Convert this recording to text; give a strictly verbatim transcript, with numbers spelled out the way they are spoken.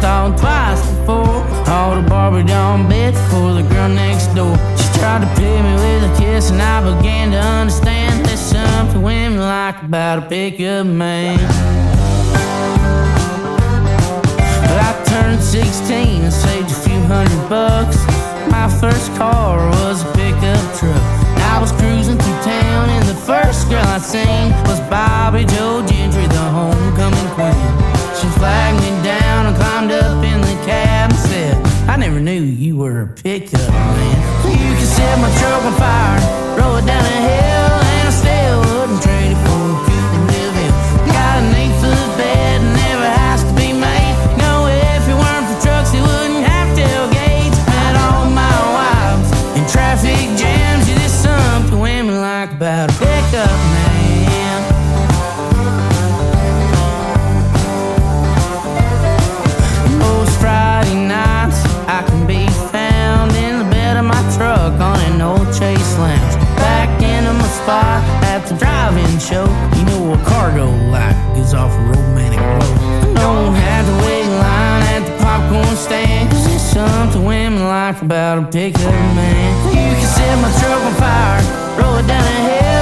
called twice before. All the Barbie doll bits for the girl next door. She tried to pay me with a kiss, and I began to understand there's something women like about a pickup man. But I turned sixteen and saved a few hundred bucks. My first car was a pickup truck. I was cruising through town, and the first girl I seen was Bobby Joe Gentry, the homecoming queen. She flagged me down and climbed up in the cab and said, I never knew you were a pickup man. You can set my truck on fire, roll it down a hill, and I still wouldn't trade it for a coupe and live in. Got an eight-foot bed and never has to be made. You know, if it weren't for trucks, it wouldn't have tailgates. Had all my wives in traffic jams. Yeah, there's something women like about a pickup man. Most Friday nights I can be found in the bed of my truck on an old Chase Lounge. Back into my spot at the drive-in show. You know a cargo light gives off a romantic glow. Don't have to wait in line at the popcorn stand, 'cause there's something women like about a pickup man. You can set my truck on fire, roll it down a hill,